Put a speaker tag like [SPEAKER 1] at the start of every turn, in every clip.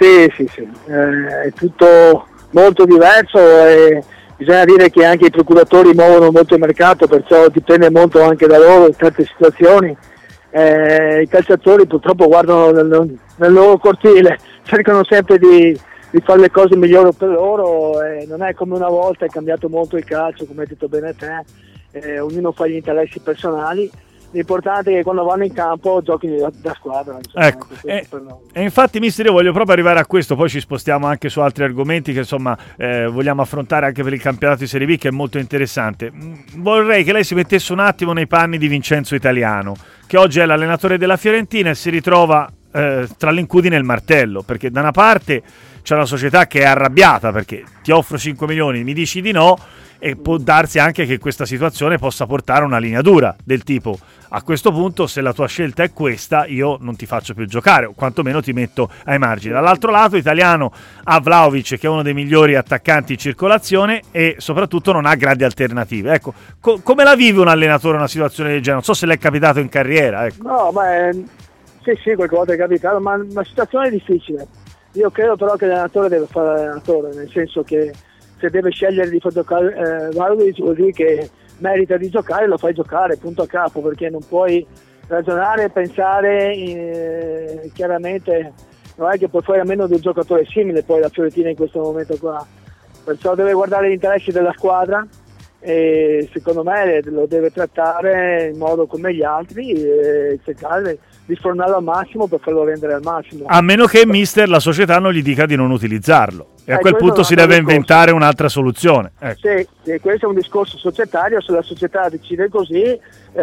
[SPEAKER 1] Sì. È tutto molto diverso e bisogna dire che anche i procuratori muovono molto il mercato, perciò dipende molto anche da loro in certe situazioni. I calciatori purtroppo guardano nel loro cortile, cercano sempre di fare le cose migliori per loro, non è come una volta, è cambiato molto il calcio, come hai detto bene te, ognuno fa gli interessi personali. L'importante è che quando vanno in campo giochino da squadra. Insomma,
[SPEAKER 2] ecco, e infatti mister, io voglio proprio arrivare a questo, poi ci spostiamo anche su altri argomenti che insomma vogliamo affrontare anche per il campionato di Serie B, che è molto interessante. Vorrei che lei si mettesse un attimo nei panni di Vincenzo Italiano, che oggi è l'allenatore della Fiorentina e si ritrova tra l'incudine e il martello, perché da una parte c'è una società che è arrabbiata perché ti offro 5 milioni, mi dici di no, e può darsi anche che questa situazione possa portare a una linea dura del tipo: a questo punto, se la tua scelta è questa, io non ti faccio più giocare, o quantomeno ti metto ai margini. Dall'altro lato, Italiano ha Vlahovic, che è uno dei migliori attaccanti in circolazione e soprattutto non ha grandi alternative. Ecco, come la vive un allenatore una situazione del genere? Non so se le è capitato in carriera. Ecco.
[SPEAKER 1] No, ma sì, qualche volta è capitato, ma una situazione difficile. Io credo però che l'allenatore deve fare l'allenatore, nel senso che se deve scegliere di far giocare Vlahovic, vuol dire che merita di giocare, lo fai giocare, punto a capo, perché non puoi ragionare e pensare chiaramente, non è che puoi fare a meno di un giocatore simile poi la Fiorentina in questo momento qua, perciò deve guardare gli interessi della squadra e secondo me lo deve trattare in modo come gli altri e cercare di sfornarlo al massimo per farlo rendere al massimo,
[SPEAKER 2] a meno che mister la società non gli dica di non utilizzarlo, e a quel punto si deve inventare un'altra soluzione. Ecco.
[SPEAKER 1] Sì, questo è un discorso societario, se la società decide così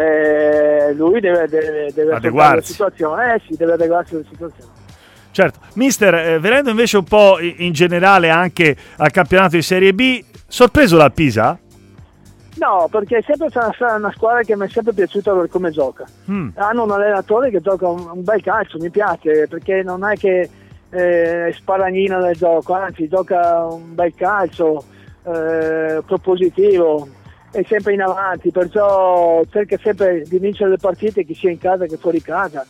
[SPEAKER 1] lui deve
[SPEAKER 2] adeguarsi
[SPEAKER 1] la situazione, deve adeguarsi alla situazione.
[SPEAKER 2] Certo. Mister, venendo invece un po' in generale anche al campionato di Serie B, sorpreso dal Pisa?
[SPEAKER 1] No, perché è sempre una squadra che mi è sempre piaciuta per come gioca. Hanno un allenatore che gioca un bel calcio, mi piace, perché non è che sparagnina nel gioco, anzi gioca un bel calcio, propositivo, è sempre in avanti, perciò cerca sempre di vincere le partite, che sia in casa che fuori casa.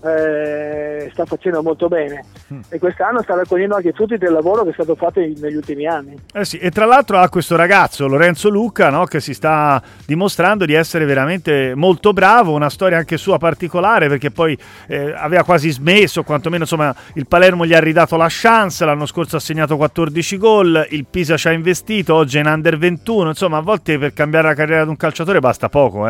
[SPEAKER 1] Sta facendo molto bene e quest'anno sta raccogliendo anche i frutti del lavoro che è stato fatto negli ultimi anni.
[SPEAKER 2] Sì, e tra l'altro ha questo ragazzo Lorenzo Lucca, no, che si sta dimostrando di essere veramente molto bravo, una storia anche sua particolare, perché poi aveva quasi smesso, quantomeno insomma il Palermo gli ha ridato la chance, l'anno scorso ha segnato 14 gol, il Pisa ci ha investito, oggi è in Under 21, insomma a volte per cambiare la carriera di un calciatore basta poco.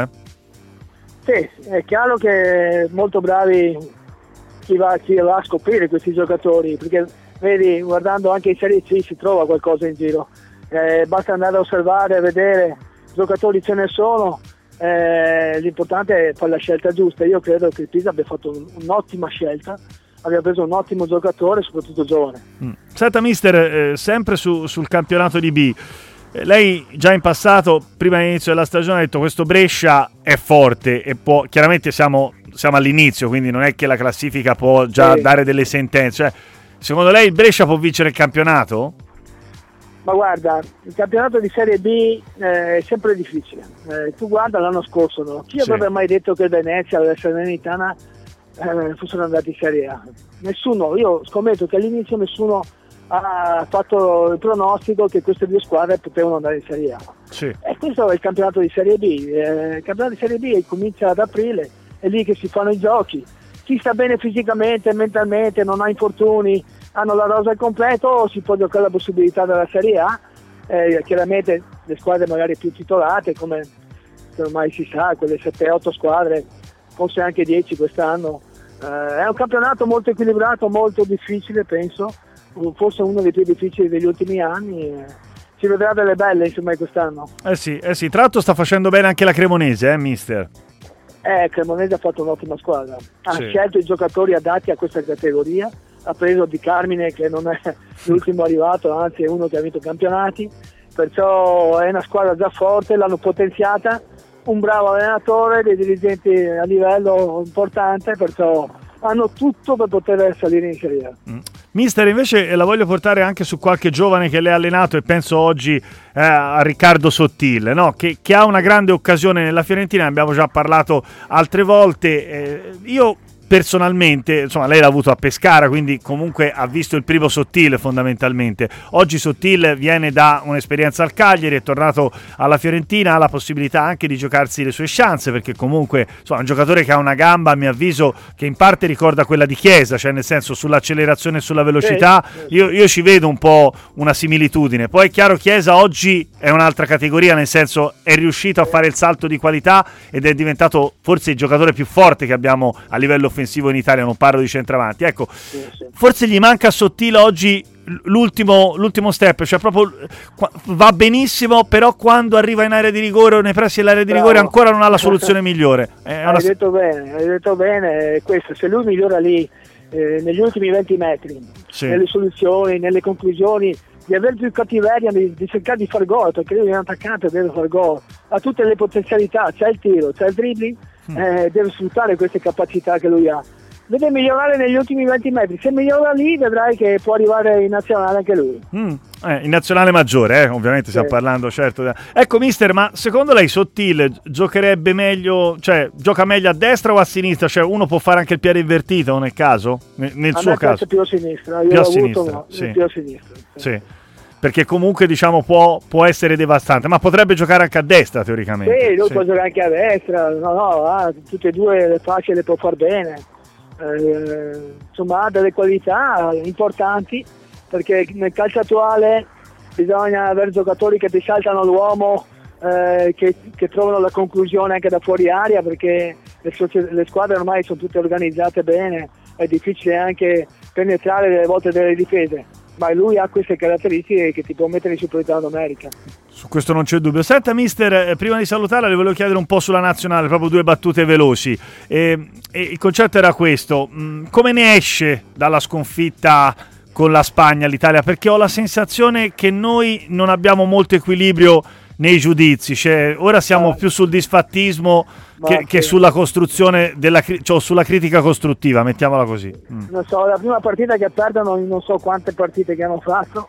[SPEAKER 1] Sì, è chiaro che molto bravi chi va a scoprire questi giocatori, perché vedi, guardando anche in Serie C si trova qualcosa in giro, basta andare a osservare, a vedere, giocatori ce ne sono, l'importante è fare la scelta giusta. Io credo che il Pisa abbia fatto un'ottima scelta, abbia preso un ottimo giocatore, soprattutto giovane.
[SPEAKER 2] Senta mister, sempre sul campionato di B, lei già in passato, prima dell'inizio della stagione, ha detto questo Brescia è forte e può, chiaramente siamo all'inizio, quindi non è che la classifica può già dare delle sentenze. Cioè, secondo lei il Brescia può vincere il campionato?
[SPEAKER 1] Ma guarda, il campionato di Serie B è sempre difficile. Tu guarda l'anno scorso, no? Chi avrebbe mai detto che il Venezia e la Salernitana fossero andati in Serie A? Nessuno, io scommetto che all'inizio nessuno ha fatto il pronostico che queste due squadre potevano andare in Serie A. E questo è il campionato di Serie B. Il campionato di Serie B comincia ad aprile, è lì che si fanno i giochi. Chi sta bene fisicamente, mentalmente, non ha infortuni, hanno la rosa al completo, si può giocare la possibilità della Serie A. Chiaramente le squadre magari più titolate, come ormai si sa, quelle 7-8 squadre, forse anche 10 quest'anno. È un campionato molto equilibrato, molto difficile, penso, forse uno dei più difficili degli ultimi anni. Si vedrà delle belle insomma quest'anno.
[SPEAKER 2] Sì, tra l'altro sta facendo bene anche la Cremonese, mister?
[SPEAKER 1] Cremonese ha fatto un'ottima squadra, ha scelto i giocatori adatti a questa categoria, ha preso Di Carmine che non è l'ultimo arrivato, anzi è uno che ha vinto campionati, perciò è una squadra già forte, l'hanno potenziata, un bravo allenatore, dei dirigenti a livello importante, perciò hanno tutto per poter salire in Serie A.
[SPEAKER 2] Mister, invece la voglio portare anche su qualche giovane che lei ha allenato, e penso oggi a Riccardo Sottile, no? che ha una grande occasione nella Fiorentina, ne abbiamo già parlato altre volte. Io personalmente, insomma, lei l'ha avuto a Pescara, quindi comunque ha visto il primo Sottil fondamentalmente. Oggi Sottil viene da un'esperienza al Cagliari, è tornato alla Fiorentina, ha la possibilità anche di giocarsi le sue chance, perché comunque insomma, è un giocatore che ha una gamba, a mio avviso, che in parte ricorda quella di Chiesa, cioè nel senso sull'accelerazione e sulla velocità. Io ci vedo un po' una similitudine. Poi è chiaro, Chiesa oggi è un'altra categoria, nel senso è riuscito a fare il salto di qualità ed è diventato forse il giocatore più forte che abbiamo a livello offensivo in Italia, non parlo di centravanti. Ecco, forse gli manca a Sottile oggi l'ultimo step, cioè proprio va benissimo, però quando arriva in area di rigore o nei pressi dell'area di rigore ancora non ha la soluzione migliore.
[SPEAKER 1] Hai detto bene, questo, se lui migliora lì negli ultimi 20 metri, nelle soluzioni, nelle conclusioni, di avere più cattiveria, di cercare di far gol, perché lui è un attaccante, deve far gol, ha tutte le potenzialità, c'è il tiro, c'è il dribbling, deve sfruttare queste capacità che lui ha. Deve migliorare negli ultimi 20 metri, se migliora lì vedrai che può arrivare in nazionale anche lui.
[SPEAKER 2] In nazionale maggiore, ovviamente stiamo parlando, certo. Ecco mister, ma secondo lei Sottile giocherebbe meglio, cioè gioca meglio a destra o a sinistra? Cioè uno può fare anche il piede invertito nel caso? Nel suo caso?
[SPEAKER 1] Più a sinistra,
[SPEAKER 2] più a sinistra,
[SPEAKER 1] più a sinistra.
[SPEAKER 2] Sì. Perché comunque diciamo può essere devastante, ma potrebbe giocare anche a destra teoricamente.
[SPEAKER 1] Sì, lui può giocare anche a destra, tutte e due le facce le può far bene. Insomma ha delle qualità importanti, perché nel calcio attuale bisogna avere giocatori che ti saltano l'uomo, che trovano la conclusione anche da fuori area, perché le squadre ormai sono tutte organizzate bene, è difficile anche penetrare delle volte delle difese, ma lui ha queste caratteristiche che ti può mettere in superiorità numerica.
[SPEAKER 2] Su questo non c'è dubbio. Senta mister, prima di salutarla le volevo chiedere un po' sulla nazionale, proprio due battute veloci. E il concetto era questo: come ne esce dalla sconfitta con la Spagna l'Italia? Perché ho la sensazione che noi non abbiamo molto equilibrio nei giudizi, cioè, ora siamo più sul disfattismo che sulla costruzione cioè sulla critica costruttiva, mettiamola così.
[SPEAKER 1] Non so, la prima partita che perdono, non so quante partite che hanno fatto,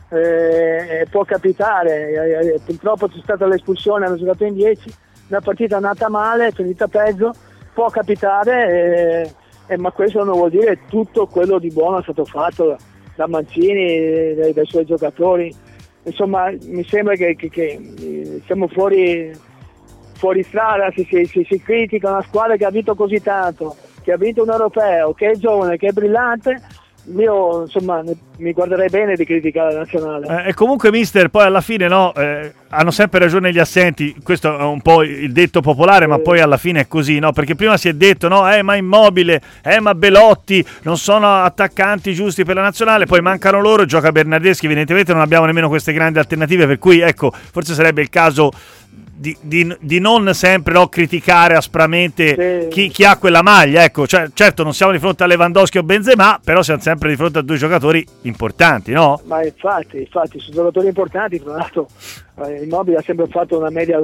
[SPEAKER 1] può capitare, purtroppo c'è stata l'espulsione, hanno giocato in 10, una partita è andata male, è finita peggio, può capitare, ma questo non vuol dire tutto quello di buono è stato fatto da Mancini, dai suoi giocatori. Insomma, mi sembra che siamo fuori strada se si critica una squadra che ha vinto così tanto, che ha vinto un europeo, che è giovane, che è brillante. Io insomma mi guarderei bene di criticare la nazionale.
[SPEAKER 2] E comunque mister, poi alla fine hanno sempre ragione gli assenti, questo è un po' il detto popolare, ma poi alla fine è così, no? Perché prima si è detto ma Immobile, ma Belotti non sono attaccanti giusti per la nazionale, poi mancano loro, gioca Bernardeschi, evidentemente non abbiamo nemmeno queste grandi alternative, per cui ecco, forse sarebbe il caso di non sempre criticare aspramente chi ha quella maglia, ecco, cioè, certo non siamo di fronte a Lewandowski o Benzema, però siamo sempre di fronte a due giocatori importanti, no?
[SPEAKER 1] Ma infatti sono giocatori importanti, tra l'altro Immobile ha sempre fatto una media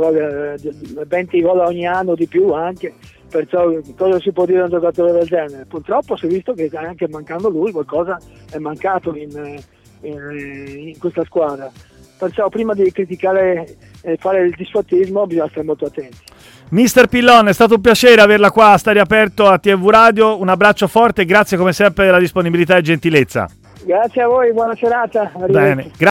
[SPEAKER 1] 20 gol ogni anno di più anche, perciò cosa si può dire a un giocatore del genere? Purtroppo si è visto che anche mancando lui qualcosa è mancato in questa squadra, perciò prima di criticare e fare il disfattismo bisogna stare molto attenti.
[SPEAKER 2] Mister Pillon, è stato un piacere averla qua a Stadio Aperto a TV Radio, un abbraccio forte e grazie come sempre della disponibilità e gentilezza.
[SPEAKER 1] Grazie a voi, buona serata.
[SPEAKER 2] Bene.